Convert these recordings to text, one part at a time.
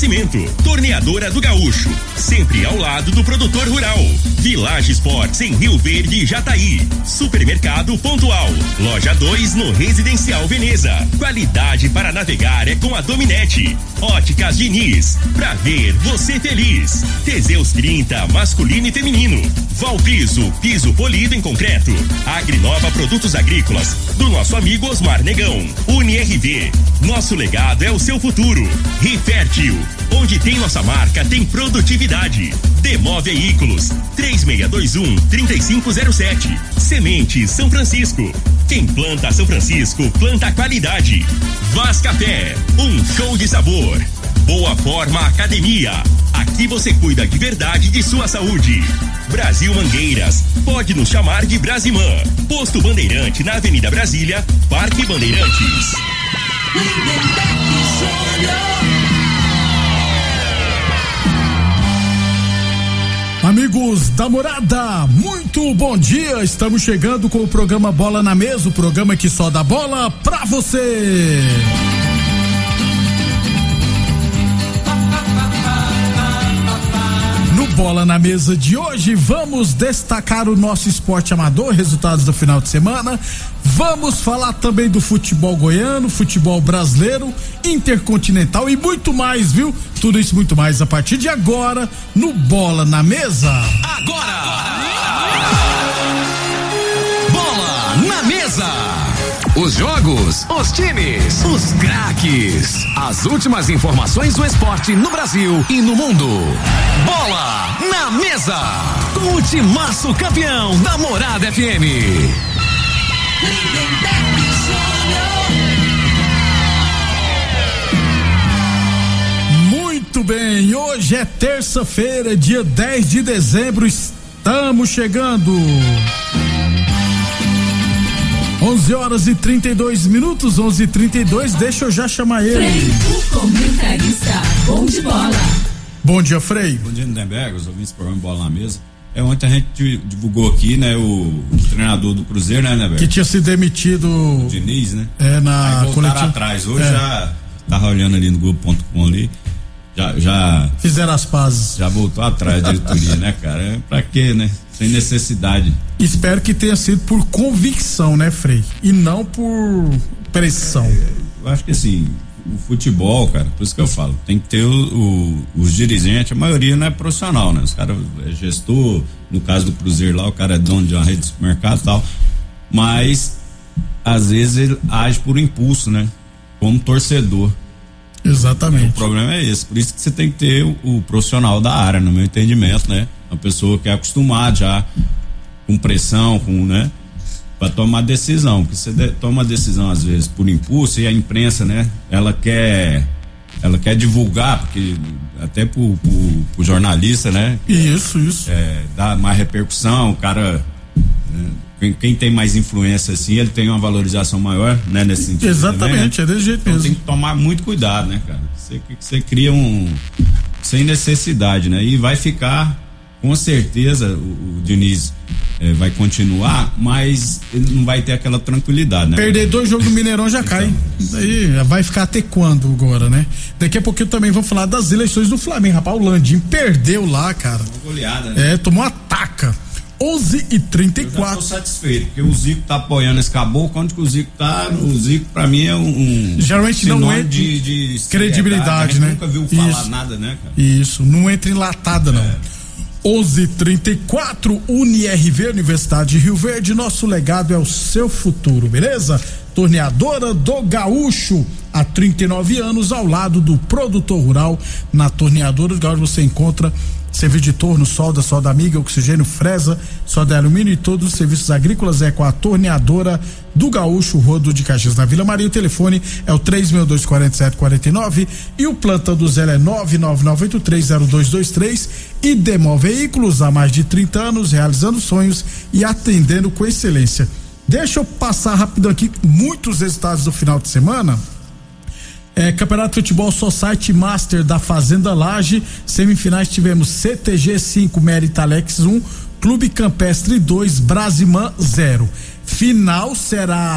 Oferecimento: Torneadora do Gaúcho, sempre ao lado do produtor rural. Village Sports em Rio Verde e Jataí. Supermercado Pontual. Loja 2 no Residencial Veneza. Qualidade para navegar é com a Dominete. Óticas Diniz. Pra ver você feliz. Teseus 30 masculino e feminino. Valpiso, piso polido em concreto. Agrinova Produtos Agrícolas, do nosso amigo Osmar Negão. UniRV, nosso legado é o seu futuro. Rifértil, onde tem nossa marca tem produtividade. Demó Veículos, 3621-3507. Semente São Francisco, quem planta São Francisco planta qualidade. Vaz Café, um show de sabor. Boa Forma Academia, aqui você cuida de verdade de sua saúde. Brasil Mangueiras, pode nos chamar de Brasimã. Posto Bandeirante na Avenida Brasília, Parque Bandeirantes. Amigos da Morada, muito bom dia. Estamos chegando com o programa Bola na Mesa, o programa que só dá bola pra você. No Bola na Mesa de hoje, vamos destacar o nosso esporte amador, resultados do final de semana. Vamos falar também do futebol goiano, futebol brasileiro, intercontinental e muito mais, viu? Tudo isso muito mais a partir de agora no Bola na Mesa. Agora! Bola na Mesa! Os jogos, os times, os craques. As últimas informações do esporte no Brasil e no mundo. Bola na Mesa. Com o timaço campeão da Morada FM. Muito bem, hoje é terça-feira, dia 10 de dezembro. Estamos chegando. 11h32, 11h32, deixa eu já chamar ele. Frei, o comentarista, bom de bola. Bom dia, Frei. Bom dia, Lindenberg, os ouvintes do programa Bola na Mesa. Ontem a gente divulgou aqui, né, o treinador do Cruzeiro, né, Lindenberg? Que tinha sido demitido. O Diniz, né? Na coletiva. Atrás, hoje já tava olhando ali no Globo.com ali, já fizeram as pazes. Já voltou atrás da diretoria, né, cara? Pra quê, né? Sem necessidade. Espero que tenha sido por convicção, né, Frei? E não por pressão. Eu acho que assim, o futebol, cara, por isso que eu falo, tem que ter os dirigentes, a maioria não é profissional, né? Os caras é gestor, no caso do Cruzeiro lá, o cara é dono de uma rede de supermercado e tal, mas às vezes ele age por impulso, né? Como torcedor. Exatamente. O problema é esse, por isso que você tem que ter o profissional da área, no meu entendimento, né? Uma pessoa que é acostumada já com pressão, né? Pra tomar decisão, porque você toma decisão às vezes por impulso e a imprensa, né? Ela quer divulgar, porque até pro jornalista, né? Isso. Dá mais repercussão, o cara, quem tem mais influência assim, ele tem uma valorização maior, né? Nesse sentido. Exatamente, também, né? É desse jeito então, mesmo. tem que tomar muito cuidado, né, cara? Você cria sem necessidade, né? E vai ficar, com certeza, o Diniz vai continuar, mas ele não vai ter aquela tranquilidade, né? Perder 2 jogos do Mineirão já cai. Daí vai ficar até quando agora, né? Daqui a pouquinho também vamos falar das eleições do Flamengo. Rapaz, o Landim perdeu lá, cara. Uma goleada, né? Tomou uma taca. 11h34. Eu já tô satisfeito, porque o Zico tá apoiando esse caboclo. Onde que o Zico tá? O Zico, pra mim, é geralmente não é de credibilidade, né? Nunca viu falar nada, né, cara? Isso, não entra em latada, não. 11h34, UniRV, Universidade de Rio Verde. Nosso legado é o seu futuro, beleza? Torneadora do Gaúcho, há 39 anos, ao lado do produtor rural. Na Torneadora do Gaúcho você encontra serviço de torno, solda amiga, oxigênio, fresa, solda de alumínio e todos os serviços agrícolas é com a Torneadora do Gaúcho, Rodo de Caxias, na Vila Maria. O telefone é o 362-4749 e o plantão do Zé é 999830223. E Demó Veículos, há mais de 30 anos, realizando sonhos e atendendo com excelência. Deixa eu passar rápido aqui muitos resultados do final de semana. Campeonato de Futebol Society Master da Fazenda Laje, semifinais tivemos CTG 5, Meritalex 1, Clube Campestre 2, Brasimã 0. Final será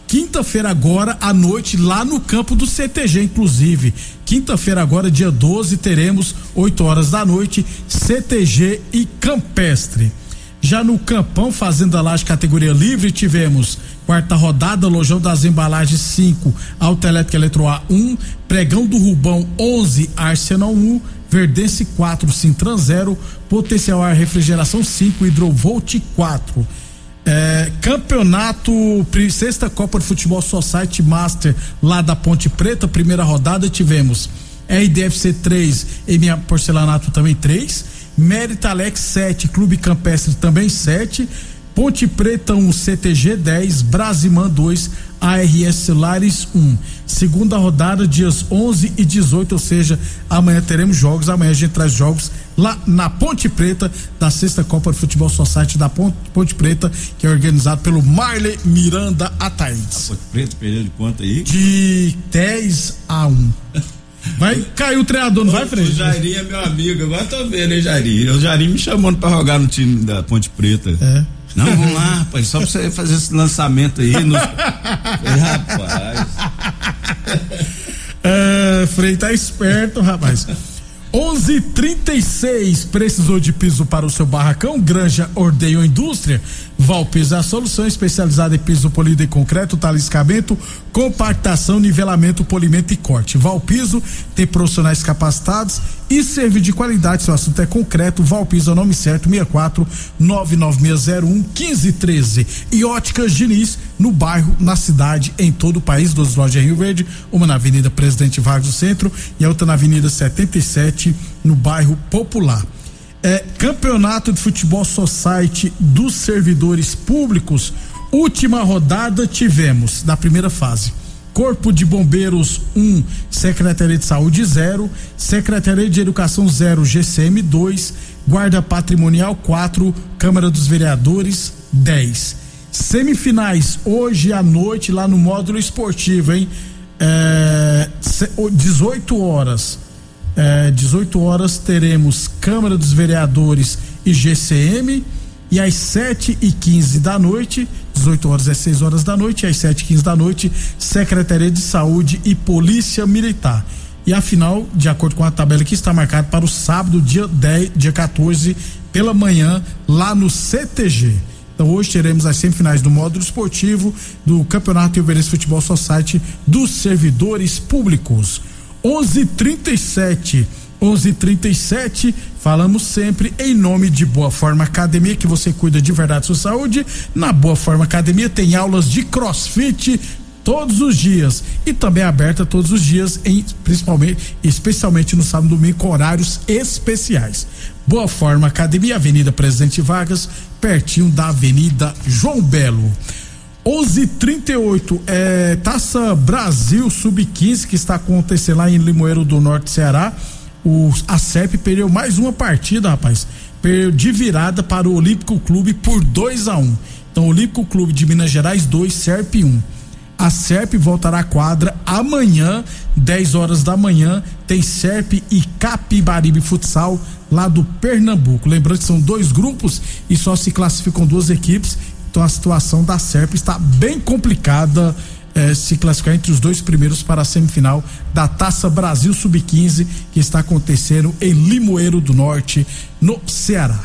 quinta-feira agora à noite lá no campo do CTG, inclusive. Quinta-feira agora, dia 12, teremos 8 horas da noite, CTG e Campestre. Já no Campão Fazenda Laje categoria livre, tivemos quarta rodada, Lojão das Embalagens 5, Autoelétrica Eletroar 1, Pregão do Rubão 11, Arsenal 1, Verdense 4, Sintran 0, Potencial Ar Refrigeração 5, Hidrovolt 4. Campeonato, sexta Copa de Futebol Society Master lá da Ponte Preta, primeira rodada tivemos RDFC 3, MA Porcelanato também 3, Mérita Alex 7, Clube Campestre também 7, Ponte Preta 1, CTG 10, Brasimã 2, ARS Celulares 1. Segunda rodada, dias 11 e 18, ou seja, amanhã teremos jogos. Amanhã a gente traz jogos lá na Ponte Preta, da sexta Copa de Futebol Society da Ponte Preta, que é organizado pelo Marley Miranda Ataídes. A Ponte Preta perdeu de conta aí? De 10-1. Vai cair o treinador, não vai, Fred? O Jairinho é meu amigo, agora tô vendo, hein, Jairinho? O Jairinho me chamando pra jogar no time da Ponte Preta. Não, vamos lá, rapaz, só pra você fazer esse lançamento aí. Rapaz. Frei tá esperto, rapaz. 11:36, precisou de piso para o seu barracão? Granja Ordeio Indústria. Valpiso é a solução especializada em piso polido e concreto, taliscamento, compactação, nivelamento, polimento e corte. Valpiso tem profissionais capacitados e serviço de qualidade. Seu assunto é concreto. Valpiso é o nome certo, 64-99601-1513. E Óticas Diniz, no bairro, na cidade, em todo o país. 2 lojas em Rio Verde, uma na Avenida Presidente Vargas do Centro e a outra na Avenida 77, no bairro Popular. Campeonato de Futebol Society dos Servidores Públicos, última rodada tivemos da primeira fase. Corpo de Bombeiros 1, Secretaria de Saúde 0, Secretaria de Educação 0, GCM 2, Guarda Patrimonial 4, Câmara dos Vereadores 10. Semifinais hoje à noite lá no módulo esportivo, hein? 18 horas. 18 horas teremos Câmara dos Vereadores e GCM, e às 7:15 da noite, 18 horas é 6 horas da noite, e às 7:15 da noite, Secretaria de Saúde e Polícia Militar. E a final, de acordo com a tabela que está marcada para o sábado, dia 14, pela manhã, lá no CTG. Então hoje teremos as semifinais do módulo esportivo do Campeonato Rio Verde Futebol Society dos Servidores Públicos. 11:37, falamos sempre em nome de Boa Forma Academia, que você cuida de verdade sua saúde. Na Boa Forma Academia tem aulas de CrossFit todos os dias e também aberta todos os dias, especialmente no sábado e domingo, com horários especiais. Boa Forma Academia, Avenida Presidente Vargas, pertinho da Avenida João Belo. 11:38, Taça Brasil Sub-15, que está acontecendo lá em Limoeiro do Norte, Ceará. A SERP perdeu mais uma partida, rapaz. Perdeu de virada para o Olímpico Clube por 2-1. Então, Olímpico Clube de Minas Gerais 2, SERP 1. A SERP voltará à quadra amanhã, 10 horas da manhã. Tem SERP e Capibaribe Futsal lá do Pernambuco. Lembrando que são 2 grupos e só se classificam 2 equipes. Então a situação da SERP está bem complicada, se classificar entre os 2 primeiros para a semifinal da Taça Brasil Sub-15, que está acontecendo em Limoeiro do Norte, no Ceará.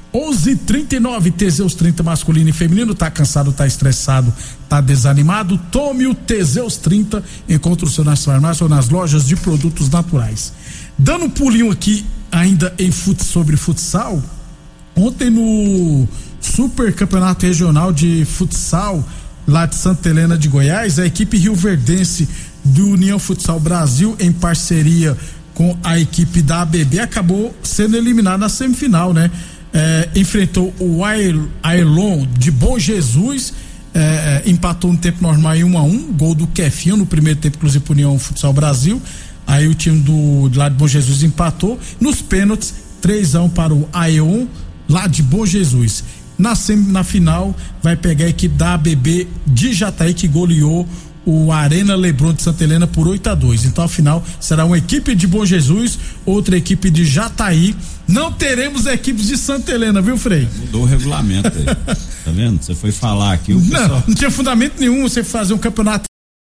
11:39, Teseus 30 masculino e feminino. Tá cansado, tá estressado, tá desanimado? Tome o Teseus 30, encontre o seu nas farmácias ou nas lojas de produtos naturais. Dando um pulinho aqui ainda sobre futsal, ontem no Super Campeonato Regional de Futsal lá de Santa Helena de Goiás, a equipe rioverdense do União Futsal Brasil, em parceria com a equipe da ABB, acabou sendo eliminada na semifinal, né? Enfrentou o Ailon de Bom Jesus, empatou no tempo normal em 1-1, gol do Kefinho no primeiro tempo, inclusive pro União Futsal Brasil. Aí o time de lá de Bom Jesus empatou nos pênaltis, 3-1 para o Ailon lá de Bom Jesus. Na final vai pegar a equipe da ABB de Jataí, que goleou o Arena Lebron de Santa Helena por 8-2. Então a final será uma equipe de Bom Jesus, outra equipe de Jataí, Não teremos equipes de Santa Helena, viu, Frei? Mudou o regulamento aí. Tá vendo? Você foi falar aqui, o pessoal... Não tinha fundamento nenhum você fazer um campeonato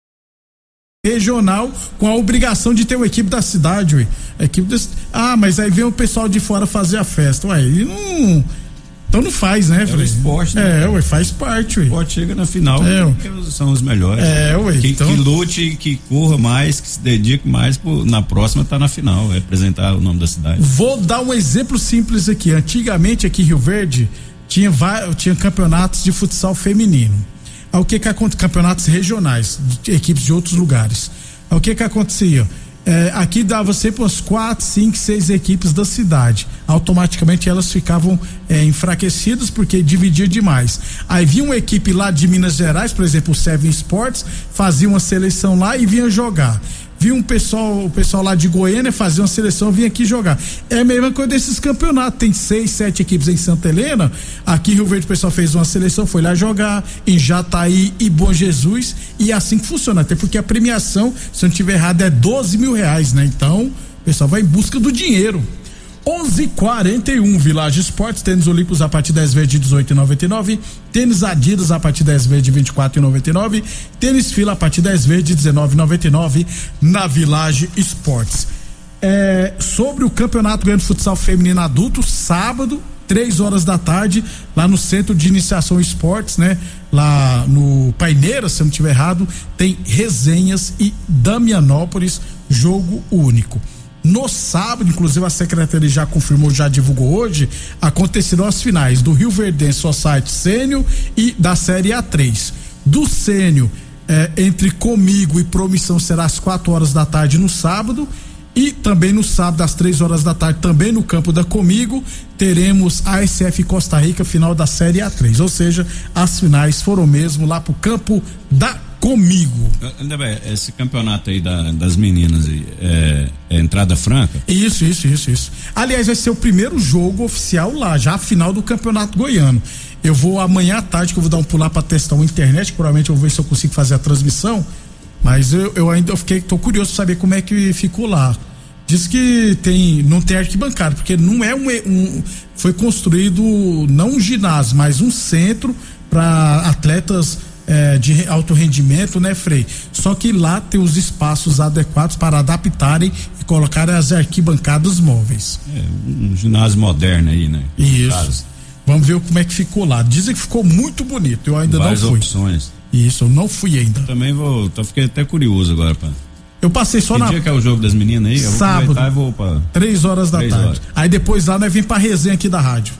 regional com a obrigação de ter uma equipe da cidade, ué. Mas aí vem o pessoal de fora fazer a festa, ué, e não... Então não faz, né, Frei? É o esporte, né? Ué, faz parte, ué. O esporte chega na final, são os melhores. Ué, que lute, que corra mais, que se dedique mais, na próxima tá na final, representar o nome da cidade. Vou dar um exemplo simples aqui. Antigamente aqui em Rio Verde tinha campeonatos de futsal feminino. Aí o que acontece? Campeonatos regionais, de equipes de outros lugares. Aí o que acontecia? Aqui dava sempre umas 4, 5, 6 equipes da cidade. Automaticamente elas ficavam enfraquecidas porque dividia demais. Aí vinha uma equipe lá de Minas Gerais, por exemplo, o Seven Sports, fazia uma seleção lá e vinha jogar. Vinha o pessoal lá de Goiânia fazia uma seleção, vinha aqui jogar. É a mesma coisa desses campeonatos. Tem 6, 7 equipes em Santa Helena. Aqui em Rio Verde o pessoal fez uma seleção, foi lá jogar em Jataí e Bom Jesus, e é assim que funciona. Até porque a premiação, se eu não estiver errado, é R$12 mil, né? Então o pessoal vai em busca do dinheiro. 11:41 Village Esportes, tênis Olímpicos a partir 10 vezes de 18,99, tênis Adidas a partir 10 vezes de 24,99, tênis Fila a partir 10 vezes de 19,99 na Village Esportes. Sobre o Campeonato Goiano de Futsal Feminino Adulto, sábado, 3 horas da tarde, lá no Centro de Iniciação Esportes, né? Lá no Paineiras, se eu não estiver errado, tem Resenhas e Damianópolis, jogo único. No sábado, inclusive a secretaria já confirmou, já divulgou hoje, acontecerão as finais do Rio Verdense Society Sênior e da Série A3. Do Sênior, entre Comigo e Promissão, será às 4 horas da tarde no sábado, e também no sábado às 3 horas da tarde, também no campo da Comigo, teremos a ASF Costa Rica, final da Série A3, ou seja, as finais foram mesmo lá pro campo da Comigo. Esse campeonato aí das meninas aí, é entrada franca? Isso. Aliás, vai ser o primeiro jogo oficial lá, já a final do Campeonato Goiano. Eu vou amanhã à tarde, que eu vou dar um pular pra testar uma internet, provavelmente eu vou ver se eu consigo fazer a transmissão, mas eu ainda tô curioso pra saber como é que ficou lá. Diz que não tem arquibancada, porque não é foi construído não um ginásio, mas um centro para atletas de alto rendimento, né, Frei? Só que lá tem os espaços adequados para adaptarem e colocarem as arquibancadas móveis. Um ginásio moderno aí, né? Isso. Vamos ver como é que ficou lá. Dizem que ficou muito bonito. Eu ainda não fui. Opções. Isso, eu não fui ainda. Também fiquei até curioso agora, pá. Eu passei só que dia que é o jogo das meninas aí? Sábado. Eu vou pra 3 horas da tarde. Aí depois lá nós vem pra resenha aqui da rádio.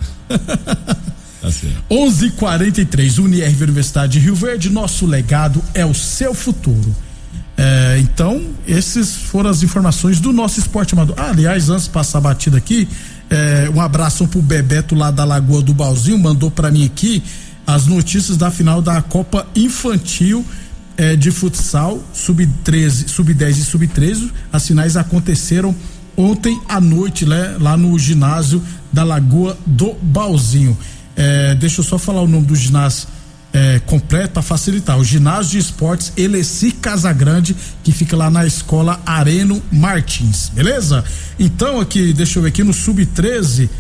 Tá certo. 11:43 UniRV Universidade de Rio Verde, nosso legado é o seu futuro. Então, essas foram as informações do nosso esporte amador. Aliás, antes de passar a batida aqui, um abraço pro Bebeto lá da Lagoa do Balzinho, mandou pra mim aqui as notícias da final da Copa Infantil de futsal, sub-13, sub-10 e sub-13. As finais aconteceram ontem à noite, né, lá no ginásio da Lagoa do Balzinho. Deixa eu só falar o nome do ginásio completo para facilitar. O Ginásio de Esportes Eleci Casagrande, que fica lá na escola Areno Martins, beleza? Então aqui, deixa eu ver aqui no sub-13,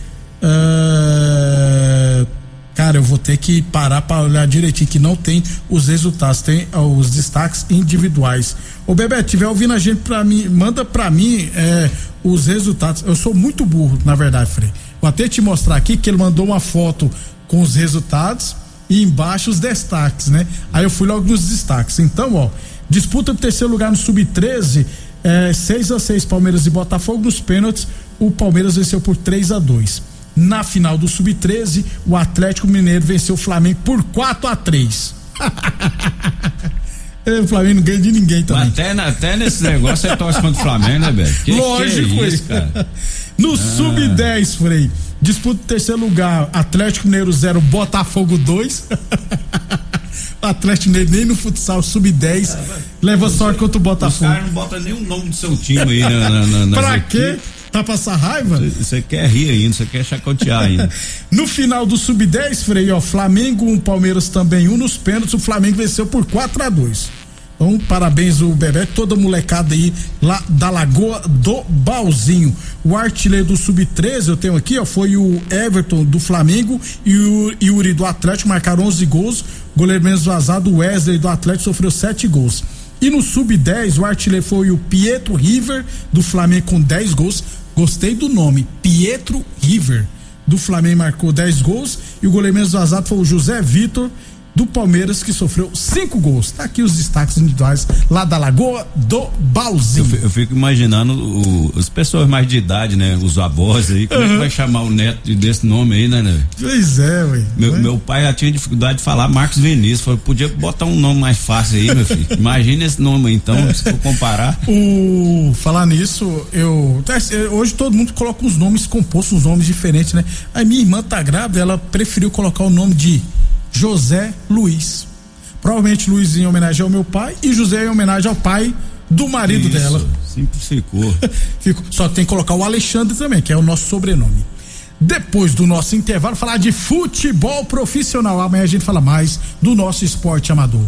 cara, eu vou ter que parar para olhar direitinho, que não tem os resultados, tem os destaques individuais. Ô Bebê, tiver ouvindo a gente, manda pra mim os resultados. Eu sou muito burro, na verdade, Frei. Vou até te mostrar aqui que ele mandou uma foto com os resultados e embaixo os destaques, né? Aí eu fui logo nos destaques. Então, ó, disputa pro terceiro lugar no sub-13, 6-6 Palmeiras e Botafogo. Nos pênaltis, o Palmeiras venceu por 3-2. Na final do sub-13, o Atlético Mineiro venceu o Flamengo por 4-3. O Flamengo não ganha de ninguém também. Até nesse negócio você torce contra o Flamengo, né, Beto? Lógico, que é isso, cara. No sub-10, Frei, disputa o terceiro lugar, Atlético Mineiro 0, Botafogo 2. O Atlético Mineiro nem no futsal sub-10 leva sorte contra o Botafogo. Os caras não botam nem o nome do seu time aí pra quê? Pra passar raiva? Você quer rir ainda, você quer chacotear ainda. No final do sub-10, Frei, ó, Flamengo 1, Palmeiras também 1. Nos pênaltis, o Flamengo venceu por 4-2. Então, parabéns o Bebeto, toda a molecada aí lá da Lagoa do Balzinho. O artilheiro do Sub-13, eu tenho aqui, ó, foi o Everton do Flamengo e o Yuri do Atlético, marcaram 11 gols. Goleiro menos vazado, o Wesley do Atlético, sofreu 7 gols. E no Sub-10, o artilheiro foi o Pietro River do Flamengo com 10 gols. Gostei do nome, Pietro River do Flamengo, marcou 10 gols. E o goleiro menos vazado foi o José Vitor do Palmeiras, que sofreu 5 gols. Tá aqui os destaques individuais lá da Lagoa do Balzinho. Eu fico imaginando as pessoas mais de idade, né? Os avós aí, como é que vai chamar o neto desse nome aí, né? Pois é, ué. Meu pai já tinha dificuldade de falar Marcos Vinícius, falou, podia botar um nome mais fácil aí, meu filho. Imagina esse nome aí, então, se for comparar. Falar nisso, hoje todo mundo coloca uns nomes compostos, uns nomes diferentes, né? Aí minha irmã tá grávida, ela preferiu colocar o nome de José Luiz. Provavelmente Luiz em homenagem ao meu pai e José em homenagem ao pai do marido dela. Simplificou. Só tem que colocar o Alexandre também, que é o nosso sobrenome. Depois do nosso intervalo, falar de futebol profissional. Amanhã a gente fala mais do nosso esporte amador.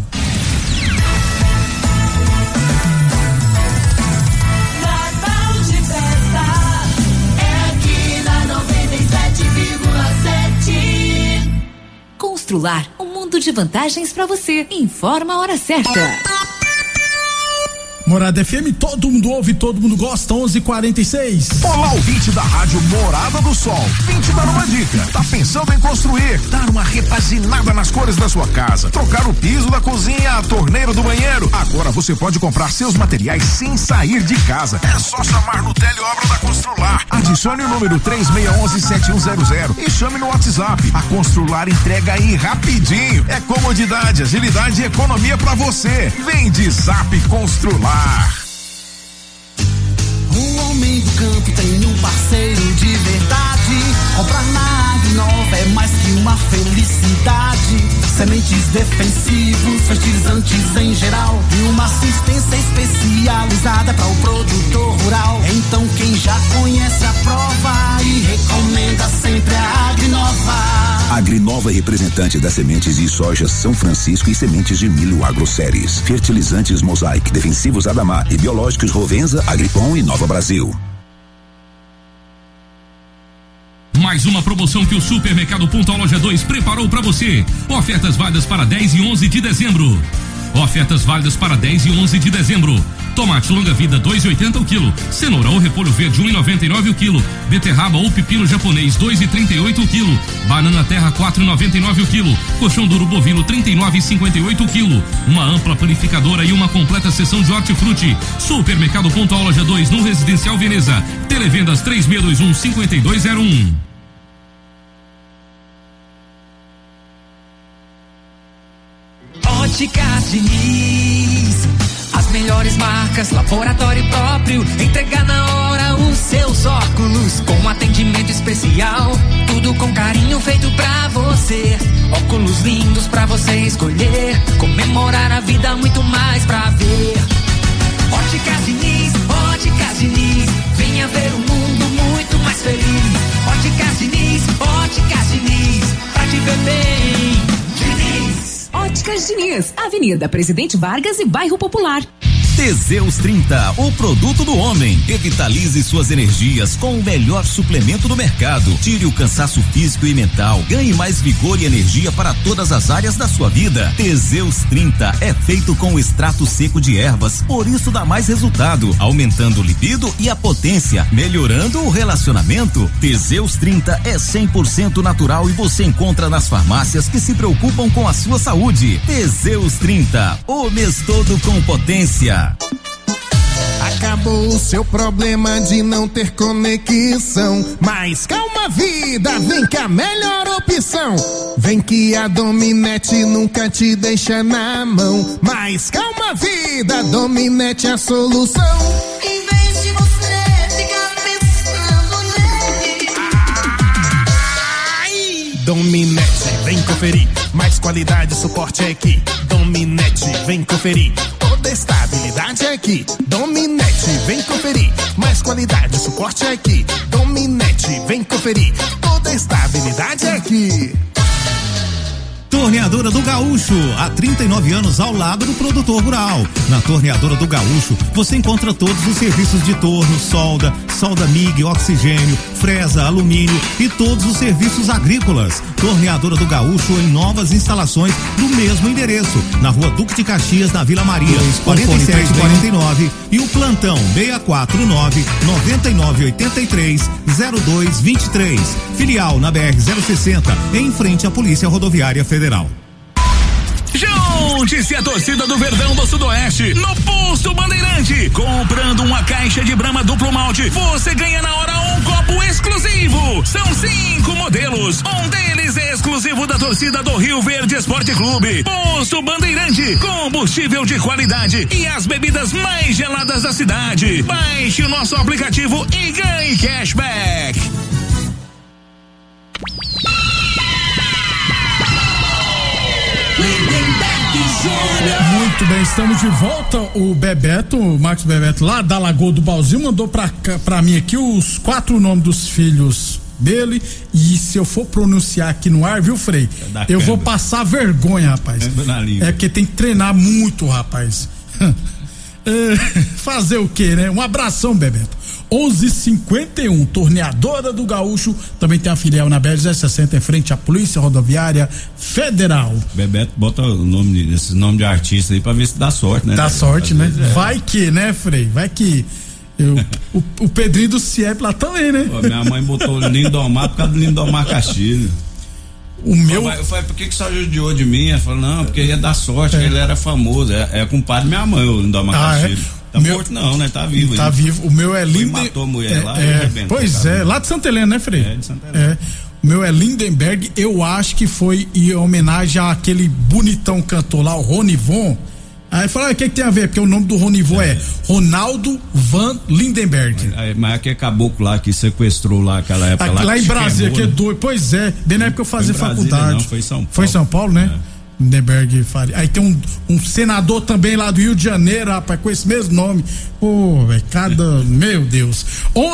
Constrular um mundo de vantagens para você. Informa a hora certa. Morada FM, todo mundo ouve, todo mundo gosta, 11:46. Olá, ouvinte da Rádio Morada do Sol. Vim te dar uma dica. Tá pensando em construir, dar uma repaginada nas cores da sua casa, trocar o piso da cozinha, a torneira do banheiro? Agora você pode comprar seus materiais sem sair de casa. É só chamar no Teleobra da Constrular. Adicione o número 3611-7100 e chame no WhatsApp. A Constrular entrega aí rapidinho. É comodidade, agilidade e economia pra você. Vem de Zap Constrular. Um homem do campo tem um parceiro de verdade. Comprar na Agrinova é mais que uma felicidade. Sementes defensivos, fertilizantes em geral e uma assistência especializada para o produtor rural. Então quem já conhece a prova e recomenda sempre a Agrinova. Agrinova é representante das sementes de soja São Francisco e sementes de milho Agroceres. Fertilizantes Mosaic, defensivos Adamar e biológicos Rovenza, Agripom e Nova Brasil. Mais uma promoção que o Supermercado Pontual Loja 2 preparou para você. Ofertas válidas para 10 e 11 de dezembro. Ofertas válidas para 10 e 11 de dezembro. Tomate longa vida 2,80 o quilo. Cenoura ou repolho verde 1,99 o quilo. Beterraba ou pepino japonês 2,38 o quilo. Banana terra 4,99 o quilo. Colchão duro bovino 39,58 o quilo. Uma ampla panificadora e uma completa seção de hortifruti. Supermercado Pontual Loja 2 no Residencial Veneza. Televendas 3621-5201. Óticas Diniz, as melhores marcas, laboratório próprio, entregar na hora os seus óculos, com atendimento especial, tudo com carinho feito pra você, óculos lindos pra você escolher, comemorar a vida, muito mais pra ver. Óticas Diniz, venha ver um mundo muito mais feliz. Óticas Diniz, pra te ver bem. Diniz. Óticas Diniz, Avenida Presidente Vargas e Bairro Popular. Teseus 30, o produto do homem. Revitalize suas energias com o melhor suplemento do mercado. Tire o cansaço físico e mental. Ganhe mais vigor e energia para todas as áreas da sua vida. Teseus 30 é feito com extrato seco de ervas, por isso dá mais resultado, aumentando o libido e a potência, melhorando o relacionamento. Teseus 30 é 100% natural e você encontra nas farmácias que se preocupam com a sua saúde. Teseus 30, o mês todo com potência. Acabou o seu problema de não ter conexão. Mas calma, vida, vem que a melhor opção. Vem que a Dominete nunca te deixa na mão. Mas calma, vida, Dominete é a solução. Em vez de você ficar pensando nele. Dominete, vem conferir. Mais qualidade, suporte é aqui. Dominete, vem conferir. Toda estabilidade é aqui. Dominete, vem conferir. Mais qualidade, suporte é aqui. Dominete, vem conferir. Toda estabilidade é aqui. Torneadora do Gaúcho, há 39 anos ao lado do produtor rural. Na Torneadora do Gaúcho, você encontra todos os serviços de torno, solda MIG, oxigênio, fresa, alumínio e todos os serviços agrícolas. Torneadora do Gaúcho em novas instalações do mesmo endereço, na Rua Duque de Caxias, na Vila Maria, 4749 e o plantão 649-9983-0223. Filial na BR-060, em frente à Polícia Rodoviária Federal. Junte-se a torcida do Verdão do Sudoeste no Posto Bandeirante. Comprando uma caixa de Brahma duplo malte, você ganha na hora um copo exclusivo. São 5 modelos, um deles é exclusivo da torcida do Rio Verde Esporte Clube. Posto Bandeirante, combustível de qualidade e as bebidas mais geladas da cidade. Baixe o nosso aplicativo e ganhe cashback. Muito bem, estamos de volta. O Bebeto, o Marcos Bebeto, lá da Lagoa do Balzinho, mandou pra mim aqui os 4 nomes dos filhos dele. E se eu for pronunciar aqui no ar, viu, Frei? Eu vou passar vergonha, rapaz. É porque tem que treinar muito, rapaz. Fazer o quê, né? Um abração, Bebeto. 11:51, Torneadora do Gaúcho, também tem a filial na BR-060 em frente à Polícia Rodoviária Federal. Bebeto bota o nome, esse nome de artista aí pra ver se dá sorte, né? Dá sorte, né? Vai que, né, Frei? Vai que. O Pedrinho do CIEP lá também, né? Pô, minha mãe botou o Lindomar por causa do Lindomar Castilho. O meu. Eu falei, por que só judiou de mim? Ela falou, não, porque ia dar sorte, que ele era famoso. É compadre da minha mãe, o Lindomar Castilho. Tá morto não, né? Tá vivo. Tá vivo. O meu é Lindenberg. Matou a mulher lá. Pois é, lá de Santa Helena, né, Frei? É, de Santa Helena. O meu é Lindenberg. Eu acho que foi em homenagem àquele bonitão cantor lá, o Ronivon. Aí fala, o que tem a ver? Porque o nome do Ronivon é Ronaldo Van Lindenberg. Mas aquele caboclo lá que sequestrou lá aquela época lá em Brasília, que é doido. Pois é, bem na época que eu fazia faculdade. Não, foi em São Paulo. Foi em São Paulo, né? Lindenberg Faria. Aí tem um senador também lá do Rio de Janeiro, rapaz, com esse mesmo nome. Pô, velho, meu Deus.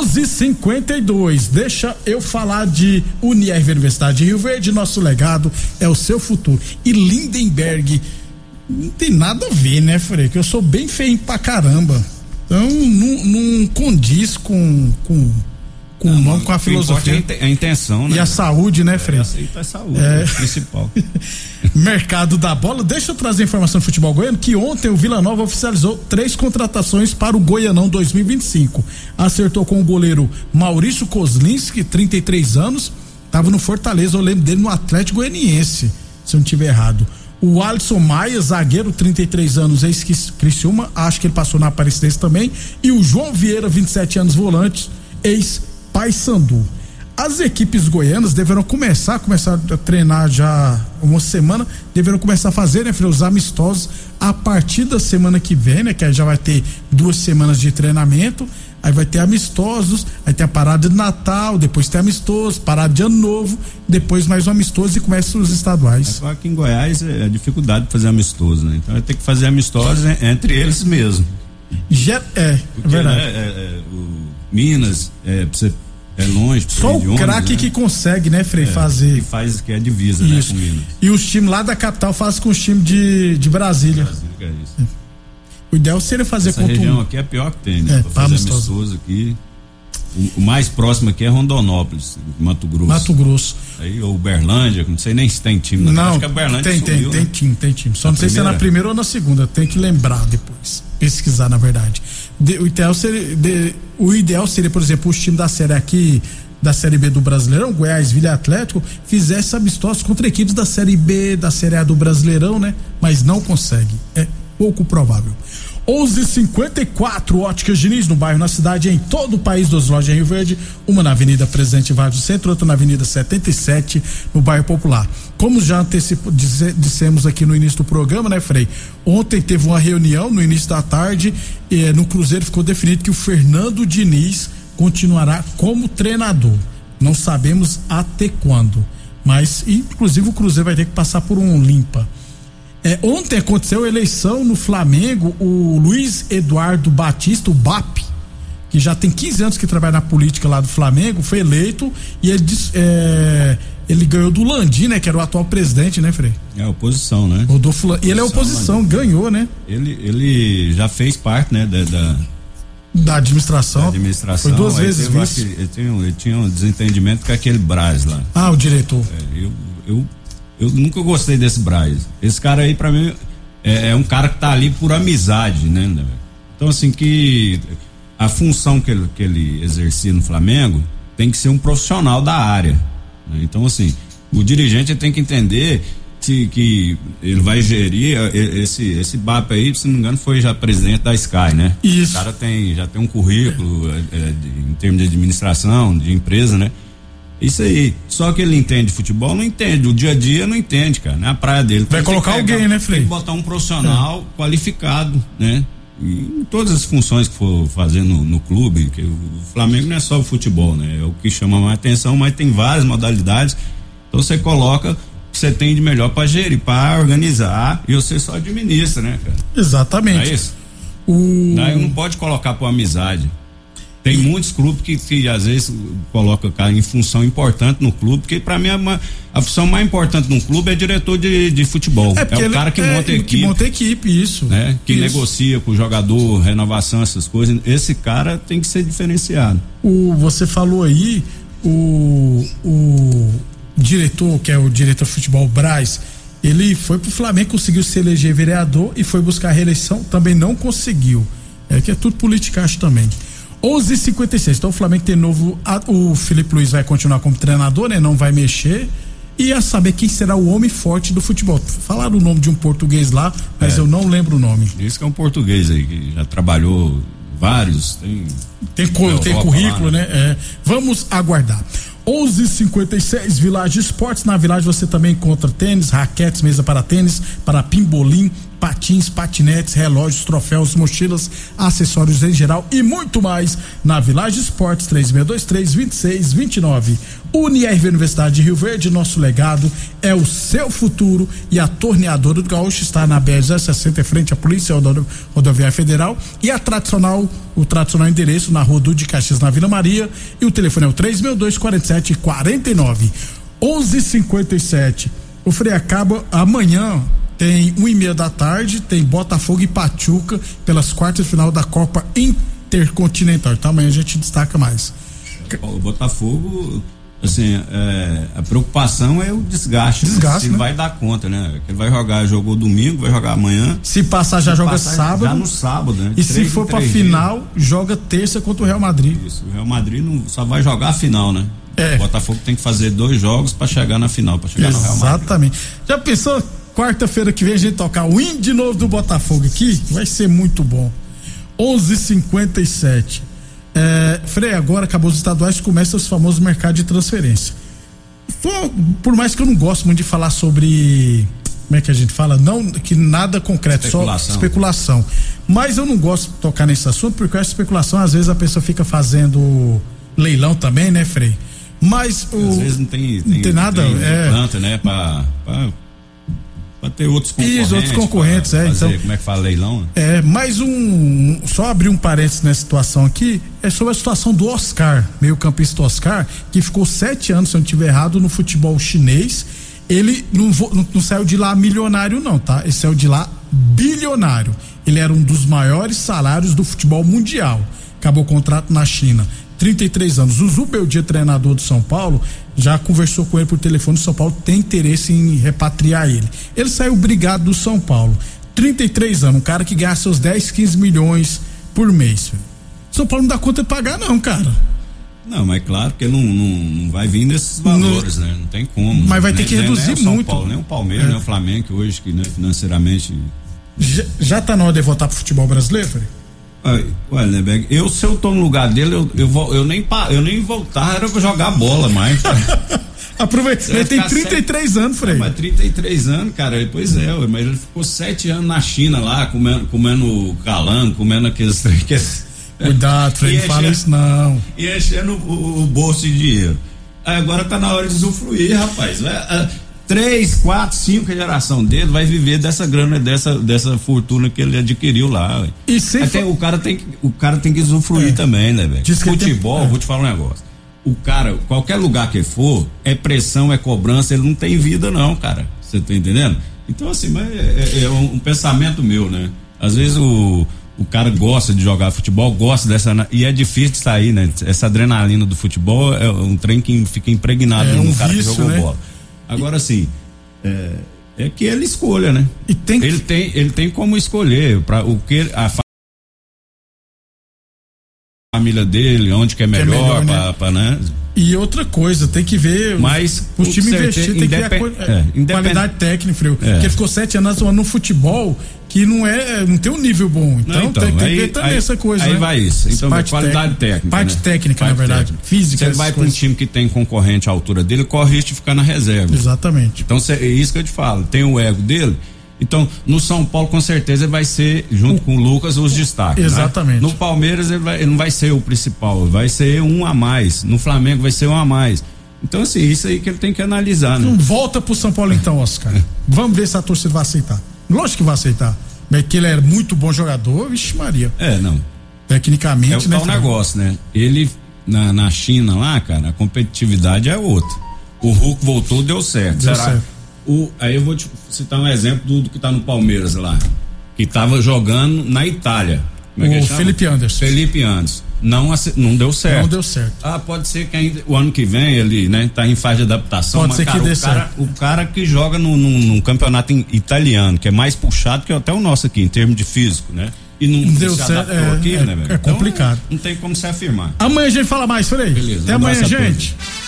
11:52. Deixa eu falar de Unirv Universidade de Rio Verde. Nosso legado é o seu futuro. E Lindenberg não tem nada a ver, né, Frei? Que eu sou bem feio pra caramba. Então não condiz com o nome, com a filosofia. É a intenção, né? E a saúde, né, Frei? A saúde, é o principal. Mercado da bola. Deixa eu trazer informação do futebol goiano, que ontem o Vila Nova oficializou 3 contratações para o Goianão 2025. Acertou com o goleiro Maurício Kozlinski, 33 anos, tava no Fortaleza, eu lembro dele no Atlético Goianiense, se eu não estiver errado. O Alisson Maia, zagueiro, 33 anos, ex-Criciúma, acho que ele passou na Aparecidense também. E o João Vieira, 27 anos, volante, ex-Paysandu. As equipes goianas deverão começar a treinar já uma semana, deverão começar a fazer, né, os amistosos a partir da semana que vem, né, que já vai ter 2 semanas de treinamento, aí vai ter amistosos, aí tem a parada de Natal, depois tem amistoso, parada de Ano Novo, depois mais um amistoso e começam os estaduais. Aqui em Goiás é a dificuldade de fazer amistoso, né? Então vai ter que fazer amistosos entre eles mesmo. É verdade. Minas, você é longe. Só o craque, né, que consegue, né, Frei, fazer. Que é a divisa, isso, né, com Minas. E os times lá da capital fazem com os times de Brasília. Que é isso. O ideal seria fazer essa região aqui é a pior que tem, né? Pra fazer amistoso aqui. O mais próximo aqui é Rondonópolis, Mato Grosso. Aí o Uberlândia, não sei nem se tem time. Não, acho que a Uberlândia subiu, tem time. Só não sei se é na primeira ou na segunda, tem que lembrar depois, pesquisar na verdade. O ideal seria, por exemplo, os times da série aqui, da Série B do Brasileirão, Goiás, Vila Atlético, fizesse amistosos contra equipes da Série B, da Série A do Brasileirão, né? Mas não consegue, é pouco provável. 11:54, Óticas Diniz, no bairro, na cidade, em todo o país, 2 lojas em Rio Verde, uma na Avenida Presidente Vargas do Centro, outra na Avenida 77, no bairro Popular. Como já dissemos aqui no início do programa, né, Frei? Ontem teve uma reunião no início da tarde, no Cruzeiro ficou definido que o Fernando Diniz continuará como treinador. Não sabemos até quando, mas inclusive o Cruzeiro vai ter que passar por um limpa. Ontem aconteceu a eleição no Flamengo, o Luiz Eduardo Batista, o BAP, que já tem 15 anos que trabalha na política lá do Flamengo, foi eleito e ele Ele ganhou do Landim, né? Que era o atual presidente, né, Frei? É a oposição, né? Rodolfo Landim. Ele é oposição, ganhou, né? Ele já fez parte, né? Da administração. Foi 2 vezes vice. Ele tinha um desentendimento com aquele Braz lá. Ah, o diretor. Eu nunca gostei desse Braz. Esse cara aí, pra mim, é um cara que tá ali por amizade, né? Então, assim, que a função que ele exercia no Flamengo tem que ser um profissional da área, né? Então, assim, o dirigente tem que entender que ele vai gerir esse BAP aí, se não me engano, foi já presidente da Sky, né? Isso. O cara já tem um currículo em termos de administração, de empresa, né? Isso aí. Só que ele entende futebol, não entende. O dia a dia não entende, cara. Não é a praia dele. Vai colocar alguém, né, Frei? Tem que botar um profissional qualificado, né? E em todas as funções que for fazer no clube, que o Flamengo não é só o futebol, né? É o que chama mais atenção, mas tem várias modalidades. Então você coloca o que você tem de melhor para gerir, para organizar, e você só administra, né, cara? Exatamente. Não é isso? Daí não pode colocar por amizade. Tem muitos clubes que às vezes colocam o cara em função importante no clube, porque pra mim a função mais importante num clube é diretor de futebol. É o cara que monta equipe. Que monta equipe, isso. Né? Que isso. Negocia com o jogador, renovação, essas coisas. Esse cara tem que ser diferenciado. Você falou aí, o diretor, que é o diretor de futebol, Braz, ele foi pro Flamengo, conseguiu se eleger vereador e foi buscar a reeleição, também não conseguiu. Que é tudo politicagem também. 11h56, então o Flamengo tem novo, o Felipe Luiz vai continuar como treinador, né? Não vai mexer, e a saber quem será o homem forte do futebol. Falaram o nome de um português lá, mas eu não lembro o nome. Diz que é um português aí, que já trabalhou vários, tem currículo, né? Vamos aguardar. 11h56, Village Esportes. Na Village você também encontra tênis, raquetes, mesa para tênis, para pimbolim, patins, patinetes, relógios, troféus, mochilas, acessórios em geral e muito mais na Village Esportes. 3623-2629. UniRV Universidade de Rio Verde, nosso legado é o seu futuro, e a Torneadora do Gaúcho está na BR-060, frente à Polícia Rodoviária Federal, e o tradicional endereço na Rua de Caxias, na Vila Maria, e o telefone é o 362-4749. 11h57. O Frei acaba amanhã. Tem 1h30 da tarde, tem Botafogo e Pachuca pelas quartas de final da Copa Intercontinental. Então amanhã a gente destaca mais. O Botafogo, assim, a preocupação é o desgaste. Se né? Vai dar conta, né? Ele vai jogou domingo, vai jogar amanhã. Se passar, joga sábado. Já no sábado, né? E se for pra final, joga terça contra o Real Madrid. Isso, o Real Madrid só vai jogar a final, né? O Botafogo tem que fazer 2 jogos pra chegar na final, pra chegar no Real Madrid. Exatamente. Já pensou? Quarta-feira que vem a gente tocar o hino de novo do Botafogo aqui, vai ser muito bom. 11h57. Frei, agora acabou os estaduais, começa os famosos mercados de transferência. Por mais que eu não gosto muito de falar sobre, como é que a gente fala? Não, que nada concreto, só especulação. Mas eu não gosto de tocar nesse assunto, porque a especulação, às vezes a pessoa fica fazendo leilão também, né, Frei? Mas às vezes não tem nada. Planta, né, pra ter outros concorrentes. Isso, outros concorrentes, fazer, então. Como é que fala, leilão? Mais só abrir um parênteses nessa situação aqui, é sobre a situação do Oscar, meio-campista Oscar, que ficou 7 anos, se eu não estiver errado, no futebol chinês. Ele não saiu de lá milionário, não, tá? Ele saiu de lá bilionário. Ele era um dos maiores salários do futebol mundial. Acabou o contrato na China. 33 anos. O Zubeldia, treinador do São Paulo, já conversou com ele por telefone. O São Paulo tem interesse em repatriar ele. Ele saiu brigado do São Paulo. 33 anos, um cara que ganha seus 10, 15 milhões por mês. São Paulo não dá conta de pagar, não, cara. Não, mas claro que não vai vir nesses valores, né? Não tem como. Mas vai ter que reduzir muito. São Paulo, nem o Palmeiras, nem o Flamengo, que hoje, que, né, financeiramente. Já tá na hora de voltar pro futebol brasileiro, Frei? Olha, né, se eu tô no lugar dele, eu nem voltar, era pra jogar bola mais. Aproveita, ele tem 33 anos, Frei. Mas 33 anos, cara, pois mas ele ficou 7 anos na China lá, comendo calango, comendo aqueles. Cuidado, Frei, não fala isso não. E enchendo o bolso de dinheiro. Agora tá na hora de usufruir, rapaz. 3, 4, 5 geração dele vai viver dessa grana, dessa fortuna que ele adquiriu lá. O cara tem que usufruir também, né, velho? Futebol, vou te falar um negócio. o cara, qualquer lugar que for, é pressão, é cobrança, ele não tem vida não, cara. Você tá entendendo? Então, assim, mas é um pensamento meu, né? Às vezes o cara gosta de jogar futebol, gosta dessa, e é difícil de sair, né? Essa adrenalina do futebol é um trem que fica impregnado no cara vício, que jogou, né? Bola. Agora, assim, é que ele escolha, né? E tem ele tem como escolher para o que a família dele, onde que é melhor, né? E outra coisa, tem que ver. Mas os times investir, tem que ver a qualidade técnica, Freio. Porque ficou 7 anos no futebol que não tem um nível bom. Então, tem que ver também essa coisa. Aí né? vai isso. Então, qualidade técnica. Parte técnica, na verdade. Física. Você vai para um time que tem concorrente à altura dele, corre risco de ficar na reserva. Exatamente. Então, é isso que eu te falo. Tem o ego dele. Então, no São Paulo, com certeza, ele vai ser, junto com o Lucas, os destaques. Exatamente. Né? No Palmeiras, ele não vai ser o principal, vai ser um a mais. No Flamengo, vai ser um a mais. Então, assim, isso aí que ele tem que analisar, né? Então, volta pro São Paulo, então, Oscar. Vamos ver se a torcida vai aceitar. Lógico que vai aceitar. Mas que ele é muito bom jogador, vixe Maria. Não. Tecnicamente, é o tal negócio, né? Ele, na China lá, cara, a competitividade é outra. O Hulk voltou, deu certo. Deu certo. Aí eu vou te citar um exemplo do que tá no Palmeiras lá, que tava jogando na Itália. O Felipe Anderson. Felipe Anderson. Não deu certo. Não deu certo. Pode ser que ainda, o ano que vem ele, né, tá em fase de adaptação. Pode ser que dê certo. O cara que joga num campeonato italiano, que é mais puxado que até o nosso aqui, em termos de físico, né? E não deu certo. Aqui, né, velho? É complicado. Então, não tem como se afirmar. Amanhã a gente fala mais, Frei. Beleza. Até amanhã, gente.